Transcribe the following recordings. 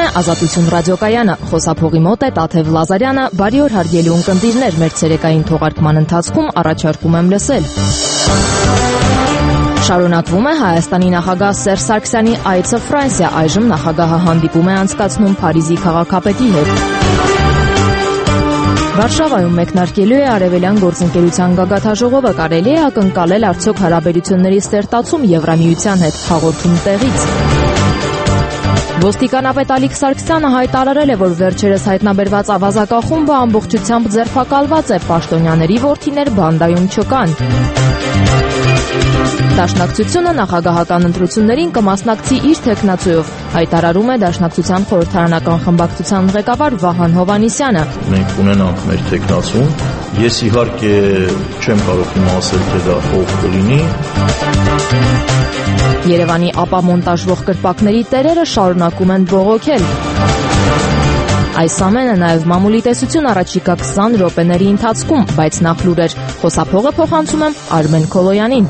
է Ազատություն ռադիոկայանը, խոսափողի մոտ է Տաթև Լազարյանը, բարի օր հարգելի ունկնդիրներ, մեր ցերեկային թողարկման ընթացքում առաջարկում եմ լսել։ Շարունակվում է Հայաստանի նախագահ Սերժ Սարգսյանի այցը Ֆրանսիա, այժմ նախագահը հանդիպում է անցկացնում Փարիզի քաղաքապետի հետ։ Վարշավայում մեկնարկելու է Արևելյան գործընկերության գագաթաժողովը, կարելի է ակնկալել արդյոք հարաբերությունների սերտացում Եվրամիության հետ, հաղորդում տեղից։ Ոստիկանապետ Ալիկ Սարգսյանը հայտարարել է, որ վերջերս հայտնաբերված ավազակախումբը ամբողջությամբ ձերբակալված է, պաշտոնյաների որդիներ բանդայում չկան։ Դաշնակցությունը նախագահական ընտրություններին կմասնակցի իր թեկնածուով, հայտարարում է Դաշնակցության խորհրդարանական խմբակցության ղեկավար Վահան Հովհաննիսյանը։ Մենք ունենանք մեր թեկնածուն, ես իհարկե չեմ կարող հիմա ասել, թե դա ով կլինի։ Երևանի ապամոնտաժվող կրպակների տերերը շարունակում են բողոքել։ Այս ամենը նաև մամուլի տեսություն առաջիկա 20 րոպեների ընթացքում, բայց նախ լուրեր, խոսափողը փոխանցում եմ Արմեն Քոլոյանին։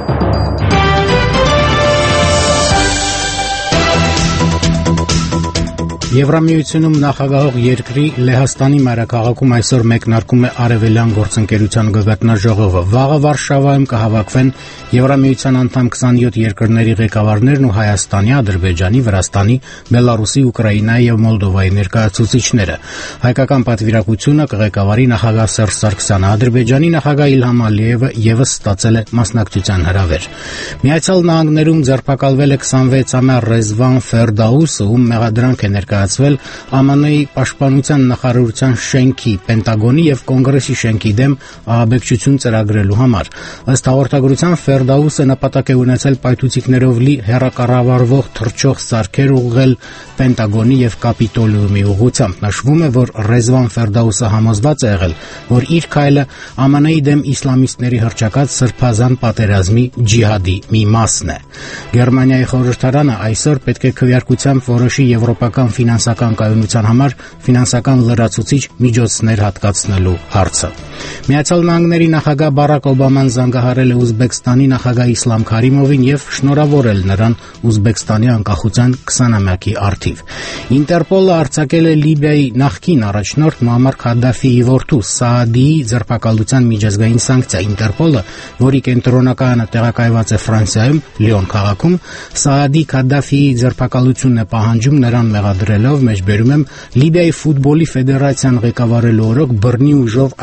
Եվրամիությունում նախագահող երկրի Լեհաստանի մայրաքաղաքում այսօր մեկնարկում է Արևելյան գործընկերության գագաթնաժողովը։ Վաղը Վարշավայում կհավաքվեն Եվրամիության անդամ 27 երկրների ղեկավարներն ու Հայաստանի, Ադրբեջանի, Վրաստանի, Բելարուսի, Ուկրաինայի եւ Մոլդովայի ներկայացուցիչները։ Հայկական պատվիրակությունը կղեկավարի նախագահ Սերժ Սարգսյանը, Ադրբեջանի նախագահ Իլհամ Ալիևը եւս ստացել է մասնակցության հրավեր։ Միացյալ Նահանգներում ձերբակալվել է 26-ամյա Ռեզվան Ֆերդաուսը, ում մեղադրանք է ներկայացվել ԱՄՆ-ի պաշտպանության նախարարության շենքի, Պենտագոնի եւ Կոնգրեսի շենքի դեմ ահաբեկչություն ծրագրելու համար։ Ըստ հաղորդագրության Ֆերդաուսը նպատակ է ունեցել պայթուցիկներով լի հեռակառավարվող թռչող սարքեր ուղղել Պենտագոնի եւ Կապիտոլիումի ուղղությամբ։ Նշվում է, որ Ռեզվան Ֆերդաուսը համոզված է եղել, որ իր քայլը ԱՄՆ-ի դեմ իսլամիստների հռչակած սրբազան պատերազմի ջիհադի մի մասն է։ Գերմանիայի խորհրդարանը այսօր պետք է քվեարկությամբ որոշի եվրոպական ֆինանսական կայունության համար ֆինանսական լրացուցիչ միջոցներ հատկացնելու հարցը։ Միացյալ Նահանգների նախագահ Բարակ Օբաման զանգահարել է Ուզբեկստանի նախագահ Իսլամ Քարիմովին եւ շնորհավորել նրան Ուզբեկստանի անկախության 20-ամյակի առթիվ։ Ինտերպոլը արձակել է Լիբիայի նախկին առաջնորդ Մուամմար Քադաֆիի որդու Սաադիի ձերբակալության միջազգային սանկցիա։ Ինտերպոլը, որի կենտրոնակայանը տեղակայված է Ֆրանսիայում, Լիոն քաղաքում, Սաադի Քադաֆիի ձերբակալությունն է պահանջում նրան մեղադրելով, մեջբերում եմ, Լիբիայի ֆուտբոլի ֆեդերացիան ղեկավարելու օրոք բռնի ուժով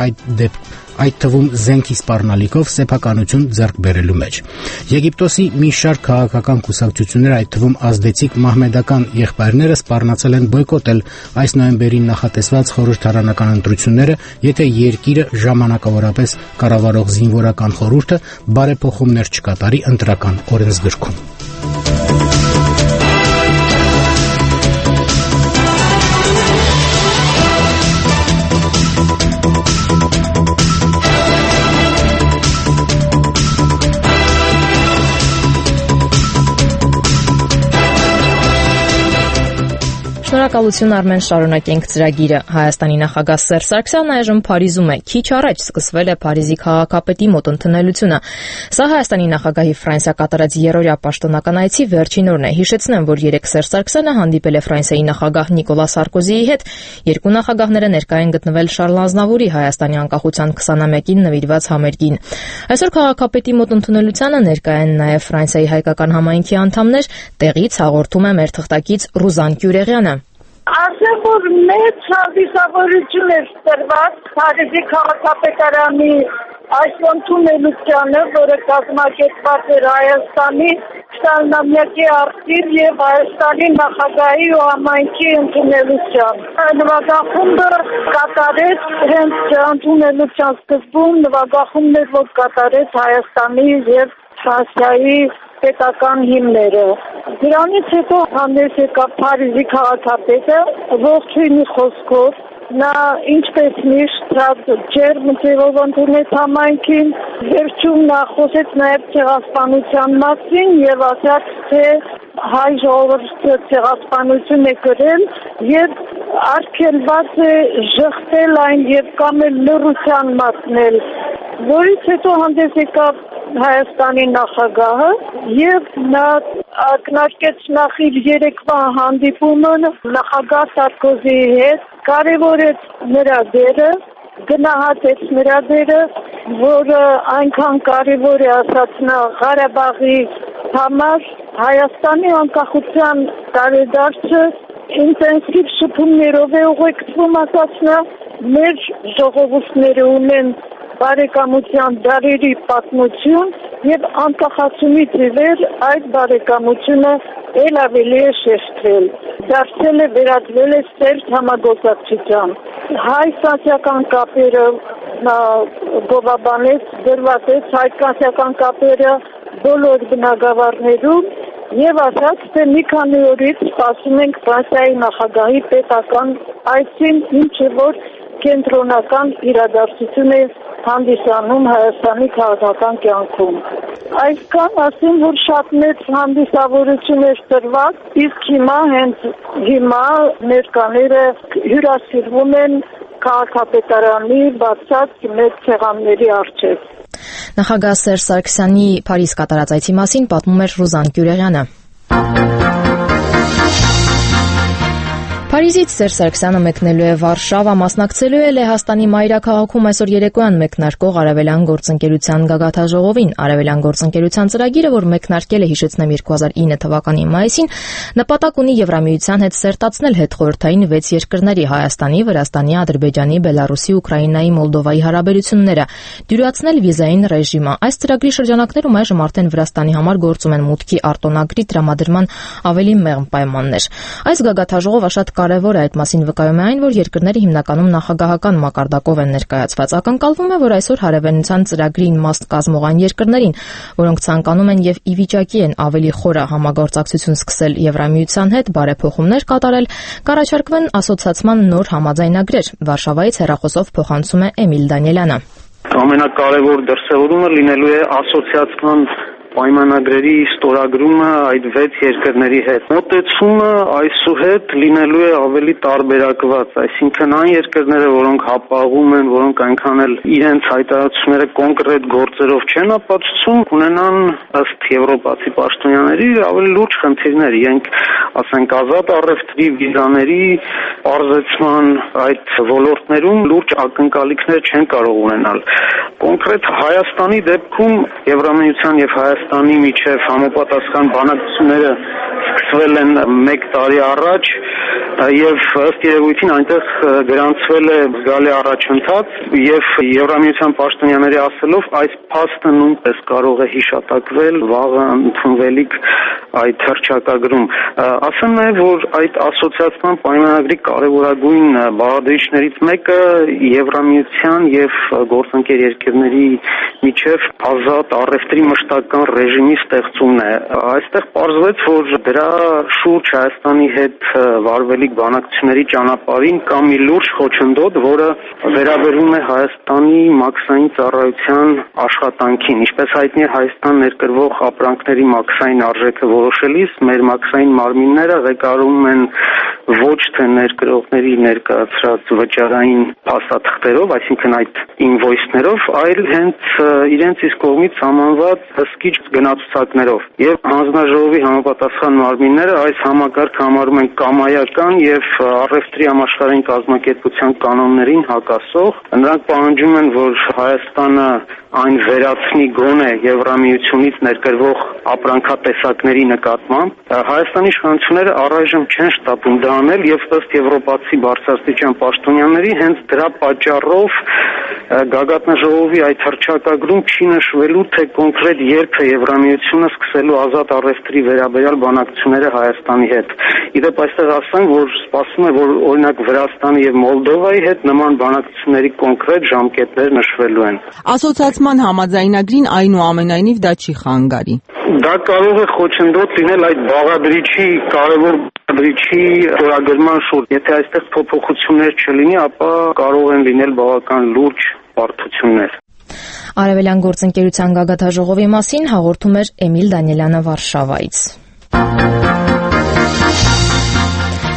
այդ թվում զենքի սպառնալիքով սեփականություն ձեռք բերելու մեջ։ Եգիպտոսի մի շարք քաղաքական կուսակցություններ, այդ թվում ազդեցիկ մահմեդական եղբայրները սպառնացել են բոյկոտել այս նոյեմբերին նախատեսված խորհրդարանական ընտրությունները, եթե երկիրը ժամանակավորապես կառավարող զինվորական խորհուրդը բարեփոխումներ չկատարի ընտրական օրենսգրքում։ Շնորհակալություն Արմեն, շարունակենք ծրագիրը։ Հայաստանի նախագահ Սերժ Սարգսյանն այժմ Փարիզում է։ Քիչ առաջ սկսվել է Փարիզի քաղաքապետի մոտ ընդունելությունը։ Սա Հայաստանի նախագահի Ֆրանսիա կատարած երրորդյա պաշտոնական այցի վերջին օրն է։ Հիշեցնեմ, որ երեկ Սերժ Սարգսյանը հանդիպել է Ֆրանսիայի նախագահ Նիկոլա Սարկոզիի հետ։ Երկու նախագահները ներկա են գտնվել Շարլ Ազնավուրի Հայաստանի անկախության 20-ամյակին նվիրված համերգին։ Այսօր քաղաքապետի մոտ ընդունելությանը ներկա են նաև Ֆրանսիայի հայկական համայնքի անդամներ, տեղից հաղորդում է մեր թղթակից Ռուզան Կյուրեղյանը։ Ասեմ, որ մեծ հանդիսավորություն է տրված Փարիզի քաղաքապետարանի այս ընդունելությանը, որը կազմակերպված էր Հայաստանի 20-ամյակի առթիվ եւ Հայաստանի նախագահի ու համայնքի ընդունելության։ Նվագախումբը կատարեց հենց ընդունելության սկզբում նվագախումբներ, որ կատարեց Հայաստանի եւ Ֆրանսիայի պետական հիմները։ Դրանից հետո հանդես եկավ Փարիզի քաղաքապետը ողջույնի խոսքով։ Նա ինչպես միշտ ջերմ ձևով ընդունեց համայնքին, վերջում նա խոսեց նաև ցեղասպանության մասին եւ ասաց, թե հայ ժողովուրդը ցեղասպանություն է կրել եւ արգելված է ժխտել այն եւ կամ էլ լռության մատնել, որից հետո հանդես եկավ Հայաստանի նախագահը եւ նա ակնարկեց նախ իր երեկվա հանդիպումը նախագահ Սարկոզիի հետ, կարևորեց նրա դերը, գնահատեց նրա դերը, որը այնքան կարևոր է, ասաց նա, Ղարաբաղի համար, Հայաստանի անկախության տարեդարձը ինտենսիվ շփումներով է ուղեկցվում, ասաց նա, մեր ժողովուրդները ունեն բարեկամության դարերի պատմություն եւ անկախացումից ի վեր այդ բարեկամությունը ել ավելի է շեշտվել, դարձել է, վերածվել է սերտ համագործակցության։ Հայ-ֆրանսիական կապերը նա գովաբանեց, դրվատեց հայ-ֆրանսիական կապերը բոլոր բնագավառներում եւ ասաց, թե մի քանի օրից սպասում ենք Ֆրանսիայի նախագահի պետական այցին, ինչը որ կենտրոնական իրադարձություն է հանդիսանում Հայաստանի քաղաքական կյանքում։ Այսքան ասեմ, որ շատ մեծ հանդիսավորություն է տրված, իսկ հիմա ներկաները հյուրասիրվում են քաղաքապետարանի բացած մեծ սեղանների առջև։ Նախագահ Սերժ Սարգսյանի Փարիզ կատարած այցի մասին պատմում էր Ռուզան Գյուրեղյանը։ Փարիզից Սերժ Սարգսյանը մեկնելու է Վարշավա, մասնակցելու է Լեհաստանի մայրաքաղաքում այսօր երեկոյան մեկնարկող Արևելյան գործընկերության գագաթաժողովին։ Արևելյան գործընկերության ծրագիրը, որ մեկնարկել է, հիշեցնեմ, 2009 թվականի մայիսին, նպատակ ունի Եվրամիության հետ սերտացնել հետխորհրդային 6 երկրների՝ Հայաստանի, Վրաստանի, Ադրբեջանի, Բելարուսի, Ուկրաինայի, Մոլդովայի հարաբերությունները, դյուրացնել վիզային ռեժիմը։ Այս ծրագրի շրջանակներում այժմ արդեն Վրաստանի համար գործում են մուտքի արտոնագրի տրամադրման ավելի մեղմ պայմաններ։ Այս գագաթաժողովը շատ կարևոր է, այդ մասին վկայում է այն, որ երկրները հիմնականում նախագահական մակարդակով են ներկայացված։ Ակնկալվում է, որ այսօր հարևանության ծրագրին մաս կազմող այն երկրներին, որոնք ցանկանում են եւ ի վիճակի են ավելի խորը համագործակցություն սկսել Եվրամիության հետ, բարեփոխումներ կատարել, կառաջարկվեն ասոցիացման նոր համաձայնագրեր։ Վարշավայից հեռախոսով փոխանցում է Էմիլ Դանիելյանը։ Ամենակարևոր դրսևորումը լինելու է ասոցիացման պայմանագրերի ստորագրումը այդ 6 երկրների հետ։ Մոտեցումը այսուհետ լինելու է ավելի տարբերակված, այսինքն այն երկրները, որոնք հապաղում են, որոնք այնքան էլ իրենց հայտարարությունները կոնկրետ գործերով չեն ապացուցում, ունենան ըստ եվրոպացի պաշտոնյաների ավելի լուրջ խնդիրներ, իրենք ասենք ազատ առևտրի, վիզաների պարզեցման այդ ոլորտներում լուրջ ակնկալիքներ չեն կարող ունենալ։ Կոնկրետ Հայաստանի դեպքում Եվրամիության եւ Հայաստանի միջև համապատասխան բանակցությունները սկսվել են 1 տարի առաջ եւ ըստ երևույթին այնտեղ գրանցվել է զգալի առաջընթաց եւ Եվրամիության պաշտոնյաների ասելով այս փաստը նույնպես կարող է հիշատակվել վաղը ընդունվելիք այդ հռչակագրում։ Ասեմ նաեւ, որ այդ ասոցիացիան պայմանագրի կարևորագույն բաղադրիչներից մեկը Եվրամիության եւ գործընկեր երկրների միջև ազատ առևտրի մշտական ռեժիմի ստեղծումն է։ Այստեղ պարզվեց, որ դրա շուրջ Հայաստանի հետ վարվելիք բանակցությունների ճանապարհին կա մի լուրջ խոչընդոտ, որը վերաբերում է Հայաստանի մաքսային ծառայության աշխատանքին։ Ինչպես հայտնի է, Հայաստան ներկրվող ապրանքների մաքսային արժեքը որոշելիս մեր մաքսային մարմինները ղեկավարում են ոչ թե ներկրողների ներկայացրած վճարային փաստաթղթերով, այսինքն այդ ինվոյսներով, այլ հենց իրենց իսկ կողմից սահմանված հսկիչ գնացուցակներով։ Եվ հանձնաժողովի համապատասխան մարմինները այս համակարգը համարում են կամայական եւ առևտրի համաշխարհային կազմակերպության կանոններին հակասող։ Նրանք պահանջում են, որ Հայաստանը այն վերացնի գոնե Եվրամիությունից ներկրվող ապրանքատեսակների նկատմամբ։ Հայաստանի իշխանությունները առայժմ չեն շտապում դա անել եւ ըստ եվրոպացի բարձրաստիճան պաշտոնյաների հենց դրա պատճառով գագաթնաժողովի այդ հռչակագրում չի նշվելու, թե կոնկրետ երբ է Եվրամիությունը սկսելու ազատ առևտրի վերաբերյալ բանակցությունները Հայաստանի հետ։ Իդեպ այստեղ ասեմ, որ սպասվում է, որ օրինակ Վրաստանի եւ Մոլդովայի հետ նման բանակցությունների կոնկրետ ժամկետներ նշվելու են։ Ասոցիացիան համաձայնագրին այնուամենայնիվ դա չի խանգարի։ Դա կարող է խոչընդոտ լինել այդ բաղադրիչի կարևոր բաղադրիչի ստորագրման շուրջ։ Եթե այստեղ փոփոխություններ չլինի, ապա կարող են լինել բավական լուրջ բարդություններ։ Արևելյան գործընկերության գագաթաժողովի մասին հաղորդում էր Էմիլ Դանիելյանը Վարշավայից։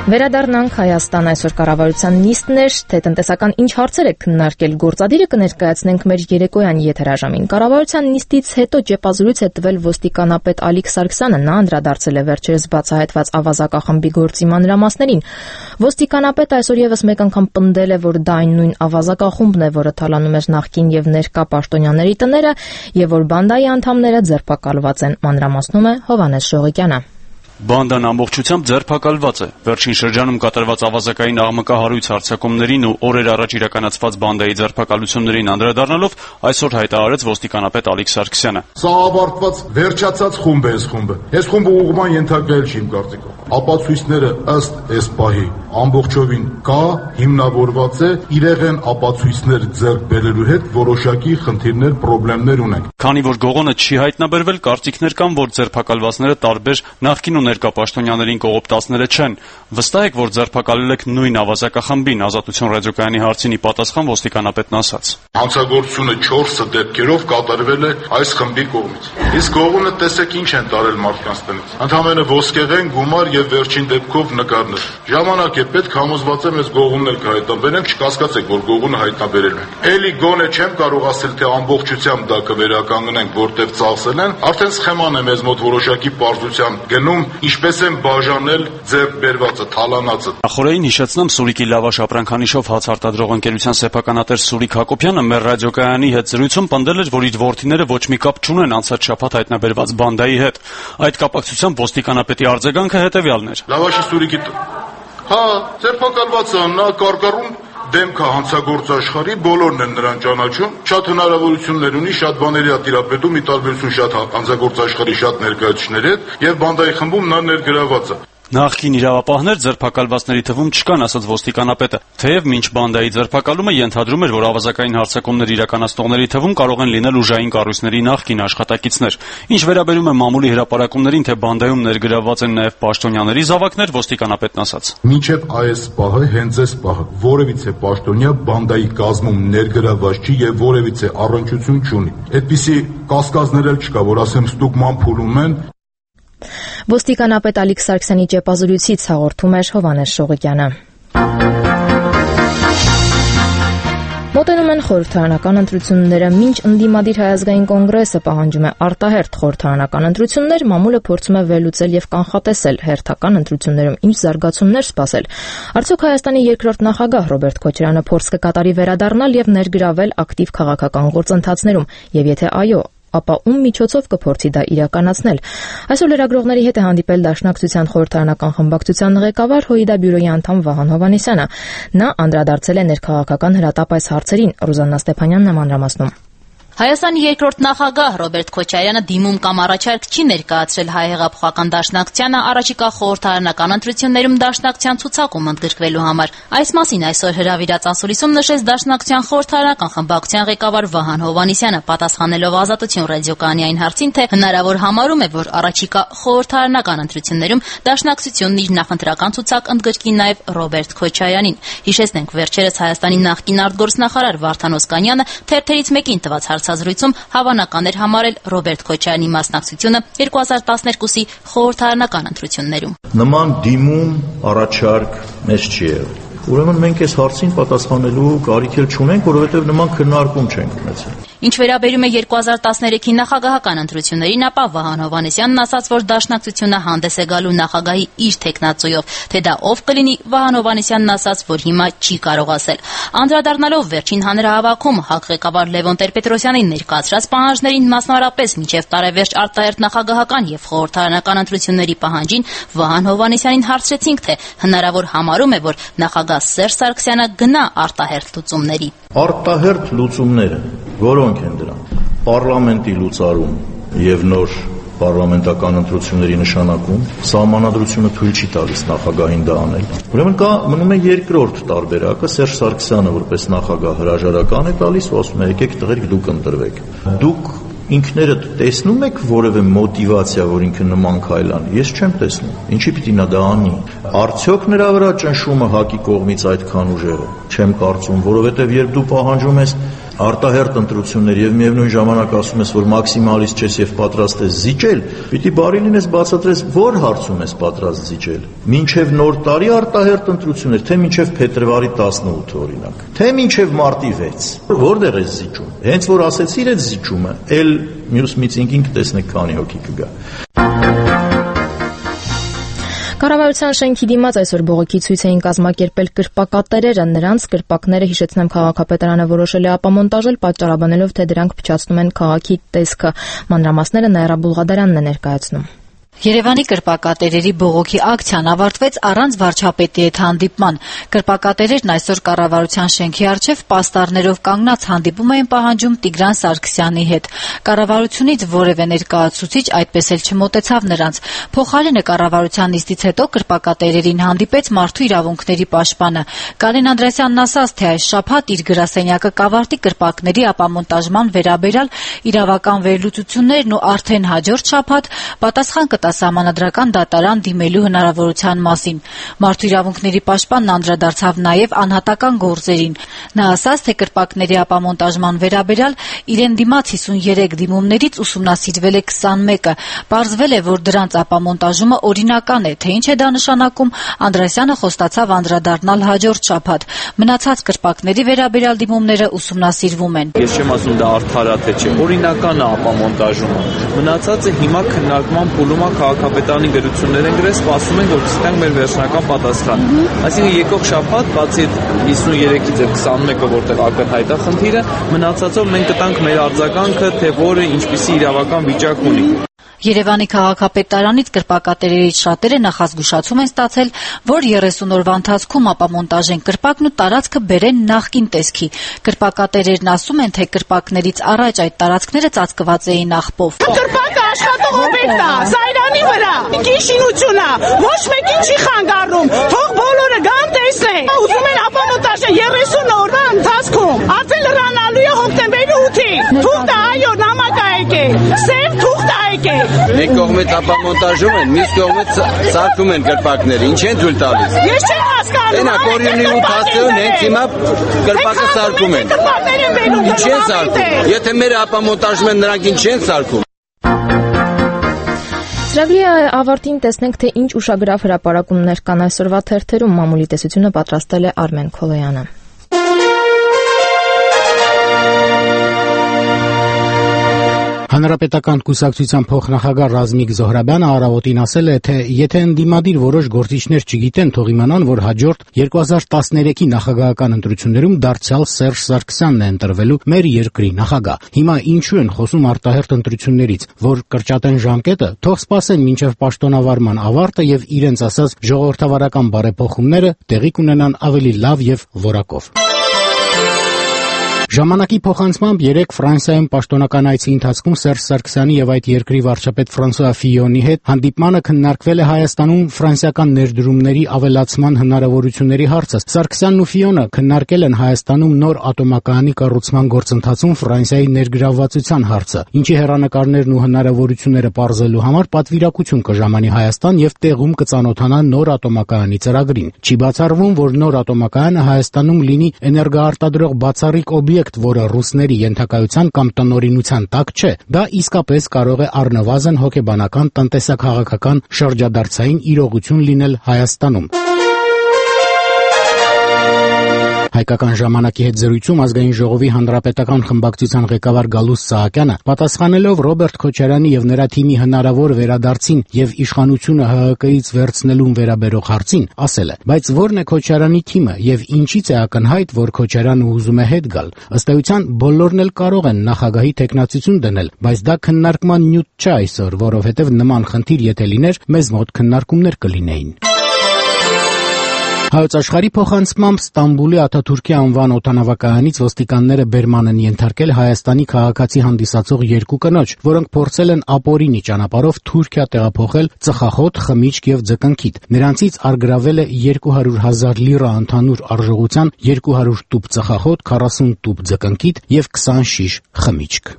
Վերադառնանք Հայաստան, այսօր կառավարության նիստներ, թե տնտեսական ինչ հարցեր է քննարկել գործադիրը կներկայացնենք մեր երեկոյան եթերաժամին։ Կառավարության նիստից հետո ճեպազրույց է տվել ոստիկանապետ Ալիկ Սարգսյանը, նա անդրադարձել է վերջերս բացահայտված ավազակախմբի գործի մանրամասներին։ Ոստիկանապետը այսօր եւս մեկ անգամ պնդել է, որ դա այն նույն ավազակախումբն է, որը թալանում էր նախկին եւ ներկա պաշտոնյաների տները, եւ որ բանդայի անդամները ձերբակալված են։ Մանրամասնում է Հովհաննես Շողիկյանը։ Բանդան ամբողջությամբ ձերբակալված է։ Վերջին շրջանում կատարված ավազակային աղմկահարույց հարձակումներին ու օրեր առաջ իրականացված բանդայի ձերբակալություններին անդրադառնալով այսօր հայտարարեց ոստիկանապետ Ալիկ Սարգսյանը։ Սա ավարտված վերջացած խումբ է, այս խումբը։ Այս խումբը ուղղման ենթարկվել չի իմ կարծիքով։ Ապացույցները ըստ այս պահի ամբողջովին կա, հիմնավորված է, իրեղեն ապացույցներ ձեռք բերելու հետ որոշակի խնդիրներ, խնդիրներ ունենք։ Քանի որ գողոնը չի հայտնաբերվել, կարծիքներ կան, որ ձերբակալվածները տարբեր նախկին ու ներկա պաշտոնյաներին կողոպտածները չեն։ Վստահ եք, որ ձերբակալել եք նույն ավազակախմբին, Ազատություն ռադիոկայանի հարցին ի պատասխան ոստիկանապետն ասաց։ Հանցագործությունը 4 դեպքերով կատարվել է այս խմբի կողմից։ Իսկ գողոնը տեսեք ինչ են տարել մարդկանց տնից։ Ընդհանրապես ոսկեղեն, գումար եւ վերջին դեպքով նկարներ։ Ժամանակ է պետք, համոզված եմ, այս գողունն էլ կհայտնաբերենք, չկասկածեք, որ գողունը հայտնաբերել ենք։ Էլի գոնե չեմ կարող ասել, թե ամբողջությամբ դա կվերականգնենք, որտեղ ծախսել են, արդեն սխեման է մեզ մոտ որոշակի պարզությամբ գնում, ինչպես են բաժանել ձեռք բերվածը, թալանածը։ Նախորդին հիշեցնեմ Սուրիկի լավաշ ապրանքանիշով հաց արտադրող ընկերության սեփականատեր Սուրիկ Հակոբյանը մեր ռադիոկայանի հետ զրույցում պնդել էր, որ իր որդիները ոչ մի կապ չունեն անցած շաբաթ հայտնաբերված բանդայի հետ։ Այդ կապակցությամբ ոստիկանապետի արձագանքը հետևյալն էր։ Լավաշի Սուրիկի ձերբակալված է, նա կարկառում դեմքը հանցագործ աշխարհի, բոլորն են նրան ճանաչում, շատ հնարավորություններ ունի, շատ բաների է տիրապետում, ի տարբերություն շատ հանցագործ աշխարհի շատ ներկայացուցիչների հետ, եւ բանդայի խմբում նա ներգրաված է։ Նախկին իրավապահներ ձերբակալվածների թվում չկան, ասաց ոստիկանապետը, թեև մինչ բանդայի ձերբակալումը ենթադրում էր, որ ավազակային հարձակումներ իրականացնողների թվում կարող են լինել ուժային կառույցների նախկին աշխատակիցներ։ Ինչ վերաբերում է մամուլի հրապարակումներին, թե բանդայում ներգրավված են նաև պաշտոնյաների զավակներ, ոստիկանապետն ասաց։ Մինչև այս պահը, հենց այս պահը, որևիցե պաշտոնյա բանդայի կազմում ներգրաված չի եւ որևիցե առնչություն չունի։ Այդպիսի կասկածներ էլ չկա, որ ասեմ ստուգման փուլում են։ Ոստիկանապետ Ալիկ Սարգսյանի ճեպազրույցից հաղորդում էր Հովհաննես Շողիկյանը։ Մոտենում են խորհրդարանական ընտրությունները, մինչ ընդդիմադիր Հայազգային կոնգրեսը պահանջում է արտահերթ խորհրդարանական ընտրություններ, մամուլը փորձում է վերլուծել եւ կանխատեսել հերթական ընտրություններում ինչ զարգացումներ սպասել։ Արդյոք Հայաստանի երկրորդ նախագահ Ռոբերտ Քոչարյանը փորձ կկատարի վերադառնալ եւ ներգրավել ակտիվ քաղաքական գործընթացներում, եւ եթե այո, ապա ում միջոցով կփորձի դա իրականացնել։ Այսօր լրագրողների հետ է հանդիպել Դաշնակցության խորհրդարանական խմբակցության ղեկավար ՀՅԴ բյուրոյի անդամ Վահան Հովհաննիսյանը։ Նա անդրադարձել է ներքաղաքական հրատապ այս հարցերին։ Ռուզաննա Ստեփանյանն է մանրամասնում։ Հայաստանի երկրորդ նախագահ Ռոբերտ Քոչարյանը դիմում կամ առաջարկ չի ներկայացրել Հայ հեղափոխական դաշնակցությանը առաջիկա խորհրդարանական ընտրություններում դաշնակցության ցուցակում ընդգրկվելու համար։ Այս մասին այսօր հրավիրած ասուլիսում նշեց Դաշնակցության խորհրդարանական խմբակցության ղեկավար Վահան Հովհաննիսյանը, պատասխանելով Ազատություն ռադիոկայանի այն հարցին, թե հնարավոր համարում է, որ առաջիկա խորհրդարանական ընտրություններում Դաշնակցությունն իր նախընտրական ցուցակ ընդգրկի նաև Ռոբերտ Քոչարյանին։ Հիշեցնենք, վերջերս Հայաստանի նախկին արտգործնախարար Վարդան Օսկանյանը թերթերից մեկին տված հարցազրույցում հավանական էր համարել Ռոբերտ Քոչարյանի մասնակցությունը 2012-ի խորհրդարանական ընտրություններում։ Նման դիմում առաջարկ մեզ չի եղել։ Ուրեմն մենք այս հարցին պատասխանելու կարիք էլ չունենք, որովհետև նման քննարկում չենք ունեցել։ Ինչ վերաբերում է 2013-ի նախագահական ընտրություններին, ապա Վահան Հովհաննիսյանն ասաց, որ Դաշնակցությունը հանդես է գալու նախագահի իր թեկնածուով, թե դա ով կլինի, Վահան Հովհաննիսյանն ասաց, որ հիմա չի կարող ասել։ Անդրադառնալով վերջին հանրահավաքում ՀԱԿ ղեկավար Լևոն Տեր-Պետրոսյանին ներկայացրած պահանջներին, մասնավորապես մինչև տարեվերջ արտահերթ նախագահական եւ խորհրդարանական ընտրությունների պահանջին, Վահան Հովհաննիսյանին հարցրեցինք, թե հնարավոր համարում է, որ նախագահ Սերժ Սարգսյանը գնա արտահերթ լուծումների։ Արտահերթ լուծումները որոնք են դրանք։ Պարլամենտի լուծարում եւ նոր պարլամենտական ընտրությունների նշանակում սահմանադրությունը թույլ չի տալիս նախագահին դա անել։ Ուրեմն մնում է երկրորդ տարբերակը, Սերժ Սարգսյանը որպես նախագահ հրաժարական է տալիս ու ասում է եկեք տղերք դուք ընտրվեք։ Դուք ինքներդ տեսնում եք որևէ մոտիվացիա, որ ինքը նման քայլ անի։ Ես չեմ տեսնում։ Ինչի պիտի նա դա անի։ Արդյոք նրա վրա ճնշումը ՀԱԿ-ի կողմից այդքան ուժեղ է։ Չեմ կարծում, որովհետև երբ դու պահանջում ես արտահերթ ընտրություններ եւ միևնույն ժամանակ ասում ես, որ մաքսիմալիստ չես եւ պատրաստ ես զիջել, պիտի բարի լինես բացատրես, որ հարցում ես պատրաստ զիջել։ Մինչեւ նոր տարի արտահերթ ընտրություններ, թե մինչեւ փետրվարի 18 օրինակ, թե մինչեւ մարտի 6։ Որտեղ ես զիջում։ Հենց որ ասեցիր այդ զիջումը, էլ մյուս միտինգին կտեսնեք քանի հոգի կգա։ Կառավարության շենքի դիմաց այսօր բողոքի ցույց էին կազմակերպել կրպակատերերը, նրանց կրպակները հիշեցնեմ քաղաքապետարանը որոշել է ապամոնտաժել, պատճառաբանելով, թե դրանք փչացնում են քաղաքի տեսքը։ Մանրամասները Նաիրա Բուլղադարյանն է ներկայացնում։ Երևանի կրպակատերերի բողոքի ակցիան ավարտվեց առանց վարչապետի հետ հանդիպման։ Կրպակատերերն այսօր կառավարության շենքի առջև պաստառներով կանգնած հանդիպում էին պահանջում Տիգրան Սարգսյանի հետ։ Կառավարությունից որևէ ներկայացուցիչ այդպես էլ չմոտեցավ նրանց։ Փոխարենը կառավարության նիստից հետո կրպակատերերին հանդիպեց մարդու իրավունքների պաշտպանը։ Կարեն Անդրեասյանն ասաց, թե այս շաբաթ իր գրասենյակը կավարտի կրպակների ապամոնտաժման վերաբերյալ իրավական վերլուծություններն ու արդեն հաջորդ շաբաթ պատասխան կտա Սահմանադրական դատարան դիմելու հնարավորության մասին։ Մարդու իրավունքների պաշտպանն անդրադարձավ նաև անհատական գործերին։ Նա ասաց, թե կրպակների ապամոնտաժման վերաբերյալ իրեն դիմաց 53 դիմումներից ուսումնասիրվել է 21-ը։ Պարզվել է, որ դրանց ապամոնտաժումը օրինական է, թե ինչ է դա նշանակում, Անդրեասյանը խոստացավ անդրադառնալ հաջորդ շաբաթ։ Մնացած կրպակների վերաբերյալ դիմումները ուսումնասիրվում են։ Ես չեմ ասում դա արդար է թե չէ, օրինական է ապամոնտաժումը։ Մնացածը հիմա քննարկման փուլում քաղաքապետարանի գրություններ են գրել, սպասում են, որ ստանանք մեր վերջնական պատասխանը։ Այսինքն եկող շաբաթ, բացի այդ 53-ից այդ 21-ը, որտեղ ակնհայտ է խնդիրը, մնացածով մենք կտանք մեր արձագանքը, թե որը ինչպիսի իրավական վիճակ ունի։ Երևանի քաղաքապետարանից կրպակատերերից շատերը նախազգուշացում են ստացել, որ 30 օրվա ընթացքում ապամոնտաժեն կրպակն ու տարածքը բերեն նախկին տեսքի։ Կրպակատերերն ասում են, թե կրպակներից առաջ այդ տարածքները ծածկված էին աղբով։ Կրպակը աշխատող օբյեկտ է, Սայրանի վրա, գիշինություն է, ոչ մեկին չի խանգարում, թող բոլորը գան տեսնեն։ Ուզում են ապամոնտաժեն 30 օրվա ընթացքում, արդեն լրանալու է հոկտեմբերի 8-ին։ Թուղթը այո, նամակ է եկել, սև թուղթ է եկել։ Մեկ կողմից ապամոնտաժում են, մյուս կողմից սարքում են կրպակները, ինչ են թույլ տալիս։ Ես չեմ հասկանում։ Այնա կորյունի ու թաստեղն հենց հիմա կրպակը սարքում են։ Ինչ են սարքում։ Եթե մեր ապամոնտաժում են, նրանք ինչ են սարքում։ Ծրագրի ավարտին տեսնենք, թե ինչ ուշագրավ հրապարակումներ կան այսօրվա թերթերում։ Մամուլի տեսությունը պատրաստել է Արմեն Քոլոյանը։ Հանրապետական կուսակցության փոխնախագահ Ռազմիկ Զոհրաբյանը առավոտին ասել է, թե եթե ընդդիմադիր որոշ գործիչներ չգիտեն, թող իմանան, որ հաջորդ 2013-ի նախագահական ընտրություններում դարձյալ Սերժ Սարգսյանն է ընտրվելու մեր երկրի նախագահ։ Հիմա ինչու են խոսում արտահերթ ընտրություններից, որ կրճատեն ժամկետը, թող սպասեն մինչև պաշտոնավարման ավարտը եւ իրենց ասած ժողովրդավարական բարեփոխումները տեղի կունենան ավելի լավ եւ որակով։ Ժամանակի փոխանցմամբ 3 Ֆրանսիայում պաշտոնական այցի ընթացքում Սերժ Սարգսյանի եւ այդ երկրի վարչապետ Ֆրանսուଆ Ֆիյոնի հետ հանդիպմանը քննարկվել է Հայաստանում ֆրանսիական ներդրումների ավելացման հնարավորությունների հարցը։ Սարգսյանն ու Ֆիյոնը քննարկել են Հայաստանում նոր ատոմակայանի կառուցման գործընթացում Ֆրանսիայի ներգրավվածության հարցը, ինչի հեռանկարներն ու հնարավորությունները պարզելու համար պատվիրակություն կժամանի Հայաստան եւ տեղում կծանոթանա նոր ատոմակայանի ծրագրին։ Չի բացառվում, որ նոր ատոմակայանը Հայաստանում լինի էներգոարտադրող բացառիկ օբյեկտ, որը ռուսների ենթակայության կամ տնօրինության տակ չէ։ Դա իսկապես կարող է առնվազն հոգեբանական, տնտեսա-քաղաքական շրջադարձային իրողություն լինել Հայաստանում։ Հայկական ժամանակի հետ զրույցում ազգային ժողովի հանրապետական խմբակցության ղեկավար Գալուստ Սահակյանը պատասխանելով Ռոբերտ Քոչարյանի եւ նրա թիմի հնարավոր վերադարձին եւ իշխանությունը ՀՀԿ-ից վերցնելուն վերաբերող հարցին ասել է. բայց ո՞րն է Քոչարյանի թիմը եւ ինչից է ակնհայտ, որ Քոչարյանը ուզում է հետ գալ։ Ըստ էության բոլորն էլ կարող են նախագահի տեխնացություն դնել, բայց դա քննարկման նյութ չէ այսօր, որովհետեւ նման խնդիր եթե լիներ, մեզ մոտ քննարկումներ կլինեին։ Հայոց աշխարհի փոխանցմամբ Ստամբուլի Աթաթուրքի անվան օդանավակայանից ոստիկանները բերման են ենթարկել Հայաստանի քաղաքացի հանդիսացող 2 կնոջ, որոնք փորձել են ապօրինի ճանապարհով Թուրքիա տեղափոխել ծխախոտ, խմիչք եւ ձկնկիթ։ Նրանցից առգրավել է 200,000 լիրա ընդհանուր արժողության 200 տուփ ծխախոտ, 40 տուփ ձկնկիթ եւ 20 շիշ խմիչք։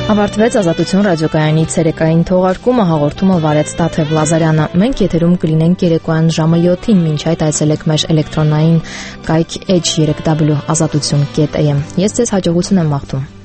Ավարտվեց Ազատություն ռադիոկայանի ցերեկային թողարկումը, հաղորդումը վարեց Տաթև Լազարյանը։ Մենք եթերում կլինենք երեկոյան ժամը 7-ին, մինչ այդ այցելեք մեր էլեկտրոնային կայք h3w.azatutun.am։ Ես ձեզ հաջողություն եմ մաղթում։